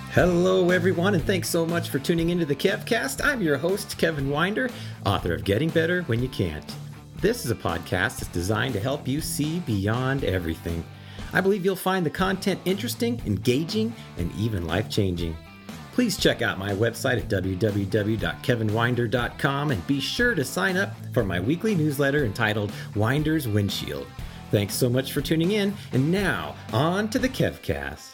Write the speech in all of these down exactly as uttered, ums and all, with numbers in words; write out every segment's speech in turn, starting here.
Hello, everyone, and thanks so much for tuning into the KevCast. I'm your host, Kevin Winder, author of Getting Better When You Can't. This is a podcast that's designed to help you see beyond everything. I believe you'll find the content interesting, engaging, and even life-changing. Please check out my website at w w w dot kevin winder dot com and be sure to sign up for my weekly newsletter entitled Winder's Windshield. Thanks so much for tuning in, and now, on to the KevCast.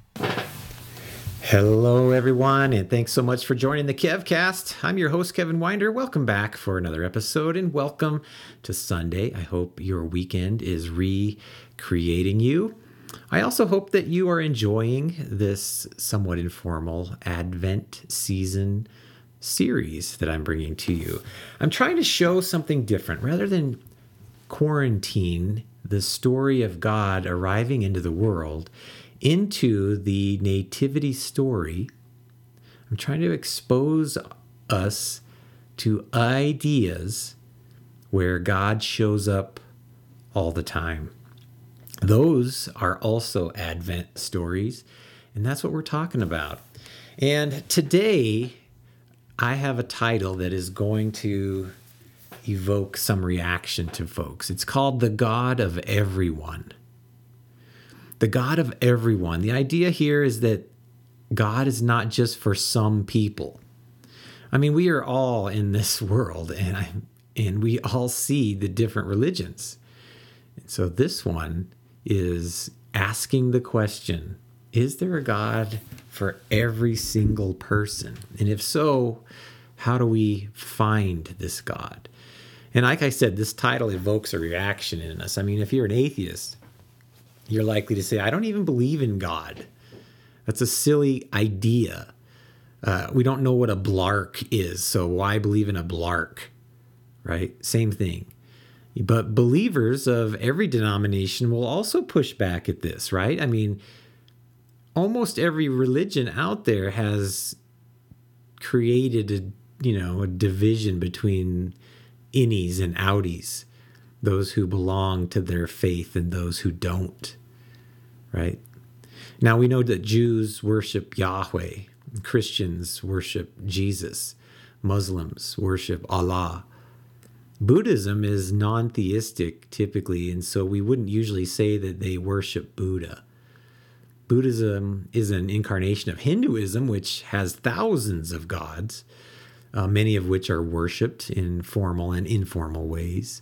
Hello, everyone, and thanks so much for joining the KevCast. I'm your host, Kevin Winder. Welcome back for another episode, and welcome to Sunday. I hope your weekend is recreating you. I also hope that you are enjoying this somewhat informal Advent season series that I'm bringing to you. I'm trying to show something different. Rather than quarantine the story of God arriving into the world into the nativity story, I'm trying to expose us to ideas where God shows up all the time. Those are also Advent stories, and that's what we're talking about. And today, I have a title that is going to evoke some reaction to folks. It's called The God of Everyone. The God of everyone. The idea here is that God is not just for some people. I mean, we are all in this world, and I, and we all see the different religions. And so this one is asking the question, is there a God for every single person? And if so, how do we find this God? And like I said, this title evokes a reaction in us. I mean, if you're an atheist, you're likely to say, I don't even believe in God. That's a silly idea. Uh, we don't know what a blark is, so why believe in a blark, right? Same thing. But believers of every denomination will also push back at this, right? I mean, almost every religion out there has created a, you know, a division between innies and outies. Those who belong to their faith and those who don't, right? Now we know that Jews worship Yahweh, Christians worship Jesus, Muslims worship Allah. Buddhism is non-theistic typically, and so we wouldn't usually say that they worship Buddha. Buddhism is an incarnation of Hinduism, which has thousands of gods, uh, many of which are worshipped in formal and informal ways.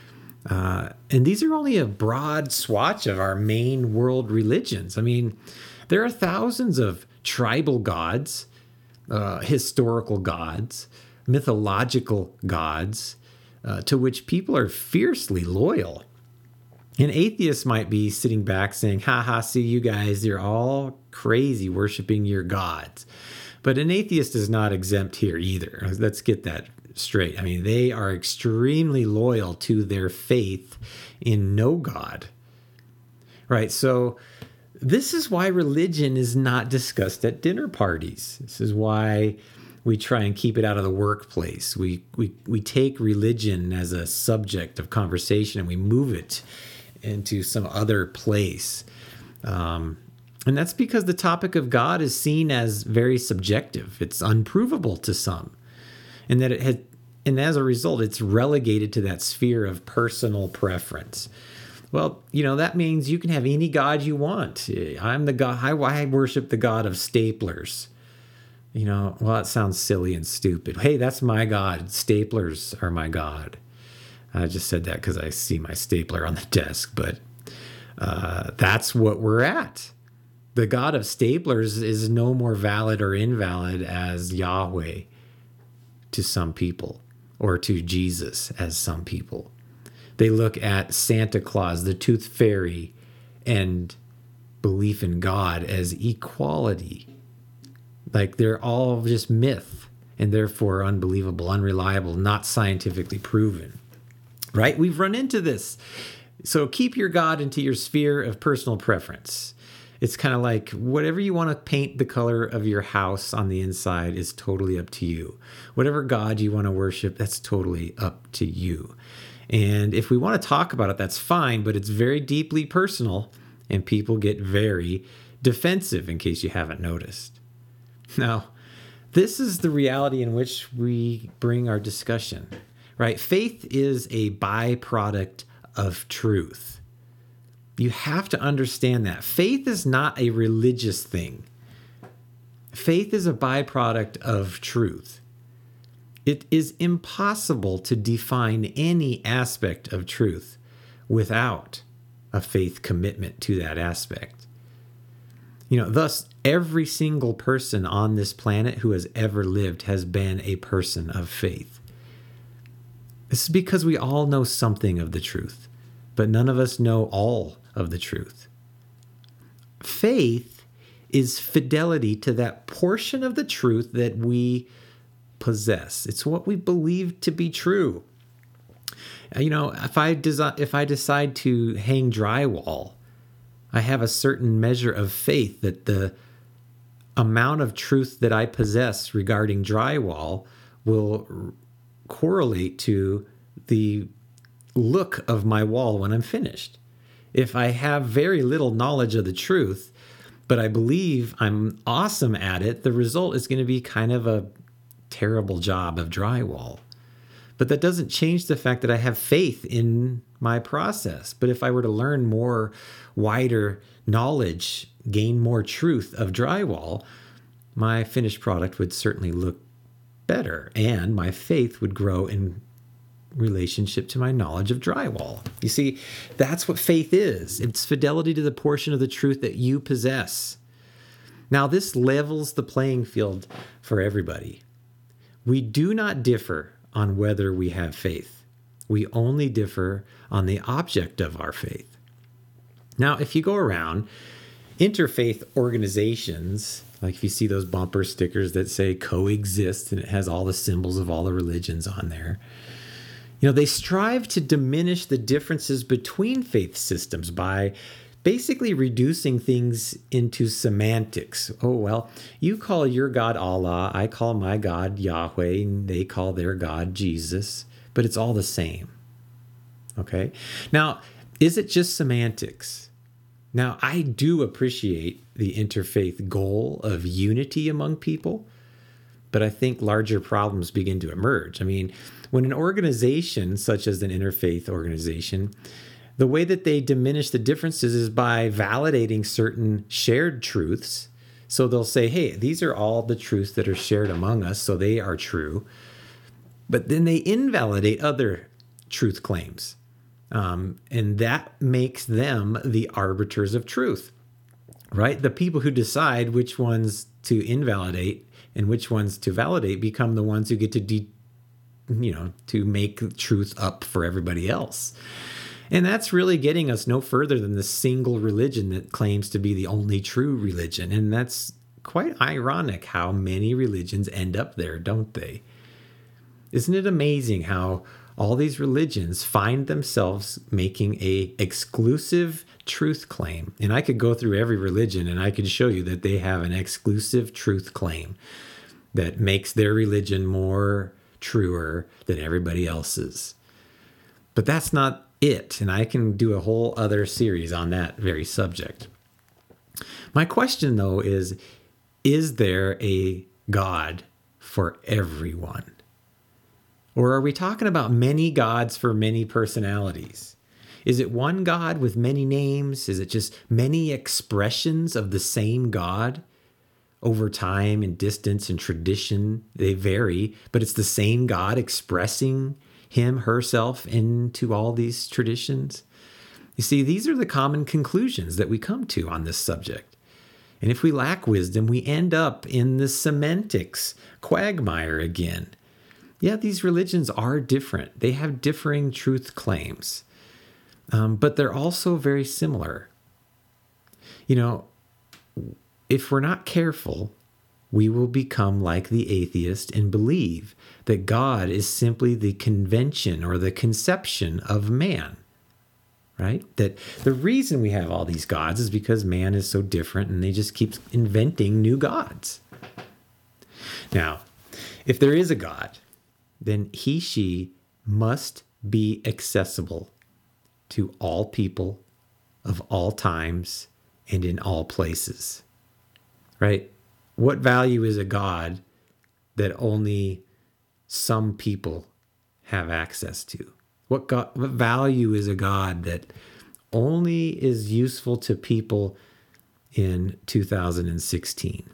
Uh, and these are only a broad swatch of our main world religions. I mean, there are thousands of tribal gods, uh, historical gods, mythological gods, uh, to which people are fiercely loyal. And atheists might be sitting back saying, ha ha, see you guys, you're all crazy worshiping your gods. But an atheist is not exempt here either. Let's get that straight. I mean, they are extremely loyal to their faith in no God, right? So this is why religion is not discussed at dinner parties. This is why we try and keep it out of the workplace. We we we take religion as a subject of conversation and we move it into some other place. Um, and that's because the topic of God is seen as very subjective. It's unprovable to some. And that it has, and as a result, it's relegated to that sphere of personal preference. Well, you know, that means you can have any God you want. I'm the God, I, I worship the God of staplers. You know, well, that sounds silly and stupid. Hey, that's my God. Staplers are my God. I just said that because I see my stapler on the desk, but uh, that's what we're at. The God of staplers is no more valid or invalid as Yahweh to some people, or to Jesus as some people. They look at Santa Claus, the Tooth Fairy, and belief in God as equality. Like they're all just myth, and therefore unbelievable, unreliable, not scientifically proven. Right? We've run into this. So keep your God into your sphere of personal preference. It's kind of like whatever you want to paint the color of your house on the inside is totally up to you. Whatever God you want to worship, that's totally up to you. And if we want to talk about it, that's fine, but it's very deeply personal and people get very defensive in case you haven't noticed. Now, this is the reality in which we bring our discussion, right? Faith is a byproduct of truth. You have to understand that. Faith is not a religious thing. Faith is a byproduct of truth. It is impossible to define any aspect of truth without a faith commitment to that aspect. You know, thus, every single person on this planet who has ever lived has been a person of faith. This is because we all know something of the truth, but none of us know all of the truth. Faith is fidelity to that portion of the truth that we possess. It's what we believe to be true. You know, if I desi- if I decide to hang drywall, I have a certain measure of faith that the amount of truth that I possess regarding drywall will r- correlate to the look of my wall when I'm finished. If I have very little knowledge of the truth, but I believe I'm awesome at it, the result is going to be kind of a terrible job of drywall. But that doesn't change the fact that I have faith in my process. But if I were to learn more, wider knowledge, gain more truth of drywall, my finished product would certainly look better, and my faith would grow in relationship to my knowledge of drywall. You see, that's what faith is. It's fidelity to the portion of the truth that you possess. Now, this levels the playing field for everybody. We do not differ on whether we have faith. We only differ on the object of our faith. Now, if you go around interfaith organizations, like if you see those bumper stickers that say coexist and it has all the symbols of all the religions on there, you know, they strive to diminish the differences between faith systems by basically reducing things into semantics. Oh, well, you call your God Allah, I call my God Yahweh, and they call their God Jesus, but it's all the same. Okay? Now, is it just semantics? Now, I do appreciate the interfaith goal of unity among people, but I think larger problems begin to emerge. I mean, when an organization such as an interfaith organization, the way that they diminish the differences is by validating certain shared truths. So they'll say, hey, these are all the truths that are shared among us, so they are true. But then they invalidate other truth claims. Um, and that makes them the arbiters of truth, right? The people who decide which ones to invalidate and which ones to validate become the ones who get to, de- you know, to make truth up for everybody else. And that's really getting us no further than the single religion that claims to be the only true religion. And that's quite ironic how many religions end up there, don't they? Isn't it amazing how all these religions find themselves making a exclusive truth claim? And I could go through every religion and I could show you that they have an exclusive truth claim that makes their religion more truer than everybody else's. But that's not it, and I can do a whole other series on that very subject. My question, though, is, is there a God for everyone? Or are we talking about many gods for many personalities? Is it one God with many names? Is it just many expressions of the same God? Over time and distance and tradition, they vary, but it's the same God expressing him, herself into all these traditions. You see, these are the common conclusions that we come to on this subject. And if we lack wisdom, we end up in the semantics quagmire again. Yeah, these religions are different. They have differing truth claims, um, but they're also very similar. You know, if we're not careful, we will become like the atheist and believe that God is simply the convention or the conception of man, right? That the reason we have all these gods is because man is so different and they just keep inventing new gods. Now, if there is a God, then he, she must be accessible to all people of all times and in all places, right? what value is a God that only some people have access to? What, God, what value is a God that only is useful to people in two thousand sixteen?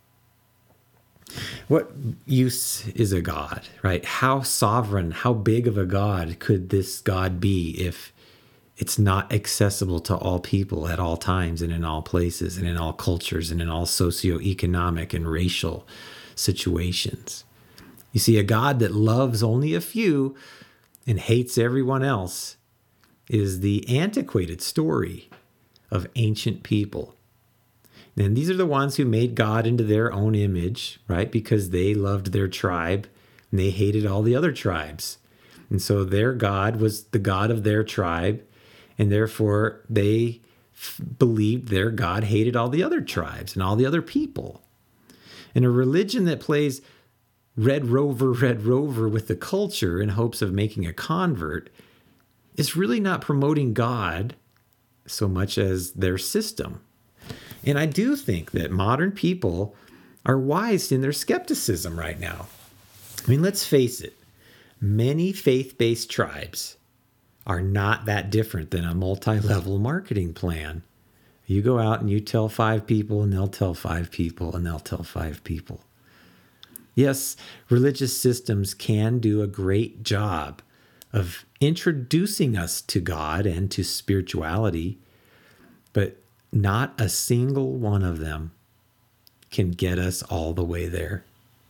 What use is a God, right? How sovereign, how big of a God could this God be if it's not accessible to all people at all times and in all places and in all cultures and in all socioeconomic and racial situations? You see, a God that loves only a few and hates everyone else is the antiquated story of ancient people. And these are the ones who made God into their own image, right? Because they loved their tribe and they hated all the other tribes. And so their God was the God of their tribe. And therefore they f- believed their God hated all the other tribes and all the other people. And a religion that plays Red Rover, Red Rover with the culture in hopes of making a convert is really not promoting God so much as their system. And I do think that modern people are wise in their skepticism right now. I mean, let's face it, many faith-based tribes are not that different than a multi-level marketing plan. You go out and you tell five people, and they'll tell five people, and they'll tell five people. Yes, religious systems can do a great job of introducing us to God and to spirituality, but not a single one of them can get us all the way there.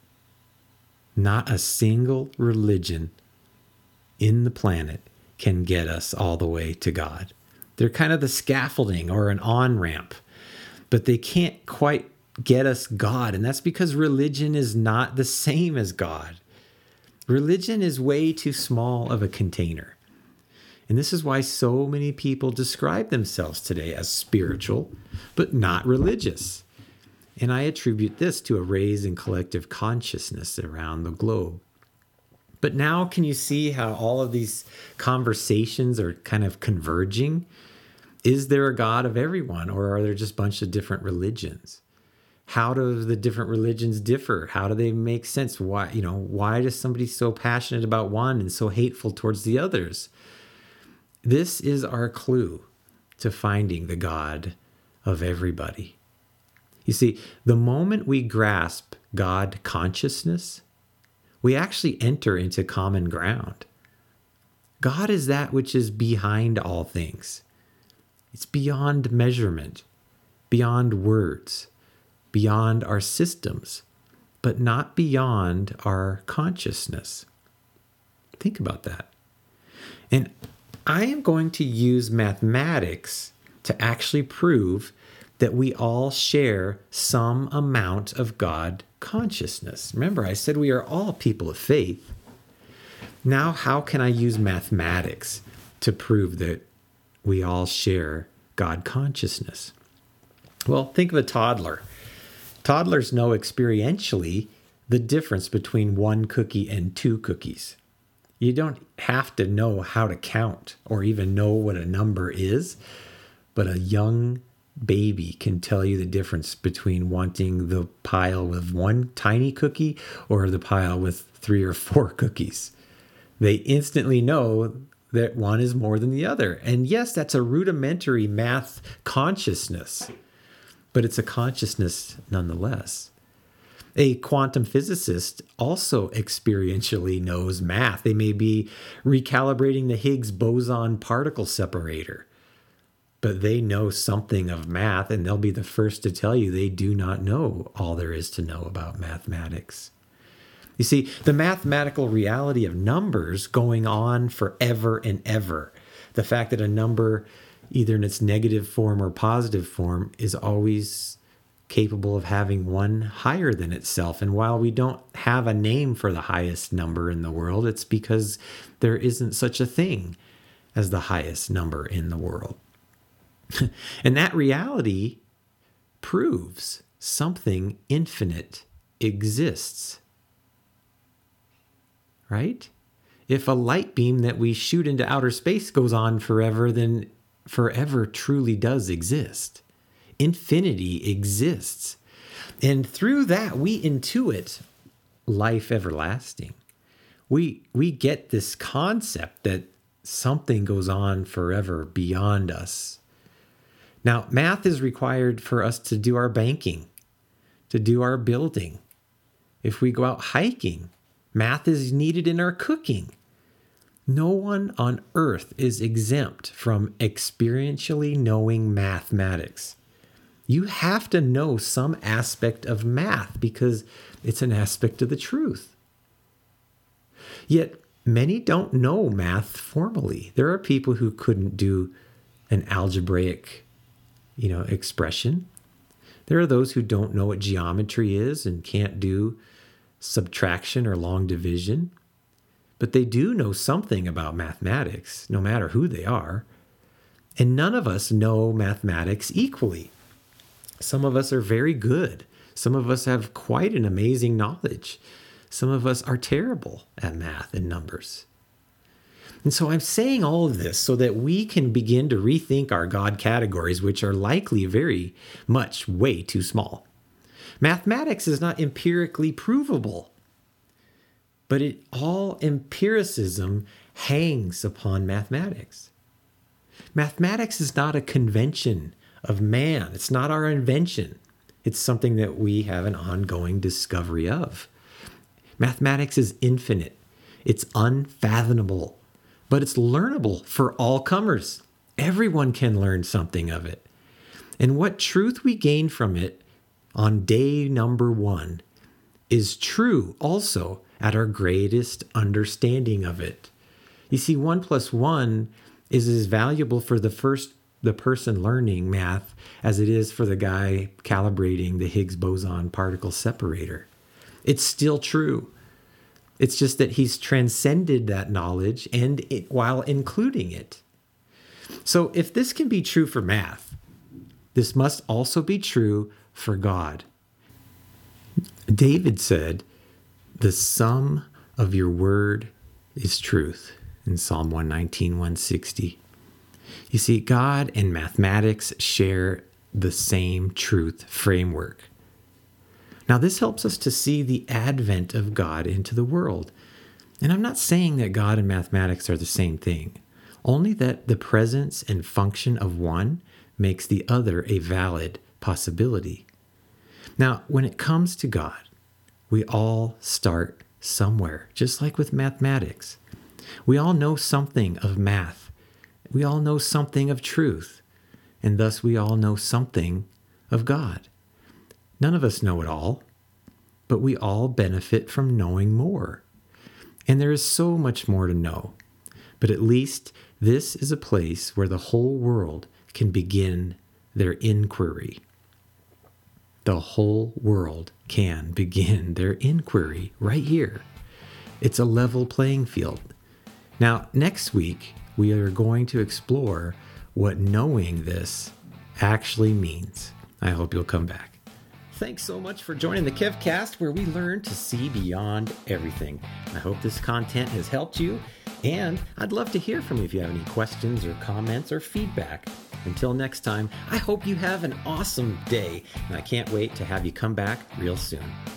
Not a single religion in the planet can get us all the way to God. They're kind of the scaffolding or an on-ramp, but they can't quite get us God. And that's because religion is not the same as God. Religion is way too small of a container. And this is why so many people describe themselves today as spiritual, but not religious. And I attribute this to a raise in collective consciousness around the globe. But now can you see how all of these conversations are kind of converging? Is there a God of everyone, or are there just a bunch of different religions? How do the different religions differ? How do they make sense? Why, you know, why is somebody so passionate about one and so hateful towards the others? This is our clue to finding the God of everybody. You see, the moment we grasp God consciousness, we actually enter into common ground. God is that which is behind all things. It's beyond measurement, beyond words, beyond our systems, but not beyond our consciousness. Think about that. And I am going to use mathematics to actually prove that we all share some amount of God consciousness. Remember, I said we are all people of faith. Now, how can I use mathematics to prove that we all share God consciousness? Well, think of a toddler. Toddlers know experientially the difference between one cookie and two cookies. You don't have to know how to count or even know what a number is, but a young baby can tell you the difference between wanting the pile with one tiny cookie or the pile with three or four cookies. They instantly know that one is more than the other. And yes, that's a rudimentary math consciousness, but it's a consciousness nonetheless. A quantum physicist also experientially knows math. They may be recalibrating the Higgs boson particle separator, but they know something of math, and they'll be the first to tell you they do not know all there is to know about mathematics. You see, the mathematical reality of numbers going on forever and ever, the fact that a number, either in its negative form or positive form, is always capable of having one higher than itself. And while we don't have a name for the highest number in the world, it's because there isn't such a thing as the highest number in the world. And that reality proves something infinite exists. Right? If a light beam that we shoot into outer space goes on forever, then forever truly does exist. Infinity exists. And through that, we intuit life everlasting. We, we get this concept that something goes on forever beyond us. Now, math is required for us to do our banking, to do our building. If we go out hiking, math is needed in our cooking. No one on earth is exempt from experientially knowing mathematics. You have to know some aspect of math because it's an aspect of the truth. Yet, many don't know math formally. There are people who couldn't do an algebraic, you know, expression. There are those who don't know what geometry is and can't do subtraction or long division. But they do know something about mathematics, no matter who they are. And none of us know mathematics equally. Some of us are very good. Some of us have quite an amazing knowledge. Some of us are terrible at math and numbers. And so I'm saying all of this so that we can begin to rethink our God categories, which are likely very much way too small. Mathematics is not empirically provable, but it, all empiricism hangs upon mathematics. Mathematics is not a convention of man. It's not our invention. It's something that we have an ongoing discovery of. Mathematics is infinite. It's unfathomable, but it's learnable for all comers. Everyone can learn something of it. And what truth we gain from it on day number one is true also at our greatest understanding of it. You see, one plus one is as valuable for the first the person learning math as it is for the guy calibrating the Higgs boson particle separator. It's still true. It's just that he's transcended that knowledge and it, while including it. So if this can be true for math, this must also be true for God. David said, "The sum of your word is truth," in Psalm one nineteen, one sixty. You see, God and mathematics share the same truth framework. Now, this helps us to see the advent of God into the world. And I'm not saying that God and mathematics are the same thing, only that the presence and function of one makes the other a valid possibility. Now, when it comes to God, we all start somewhere, just like with mathematics. We all know something of math. We all know something of truth, and thus we all know something of God. None of us know it all, but we all benefit from knowing more. And there is so much more to know. But at least this is a place where the whole world can begin their inquiry. The whole world can begin their inquiry right here. It's a level playing field. Now, next week, we are going to explore what knowing this actually means. I hope you'll come back. Thanks so much for joining the KevCast, where we learn to see beyond everything. I hope this content has helped you, and I'd love to hear from you if you have any questions or comments or feedback. Until next time, I hope you have an awesome day, and I can't wait to have you come back real soon.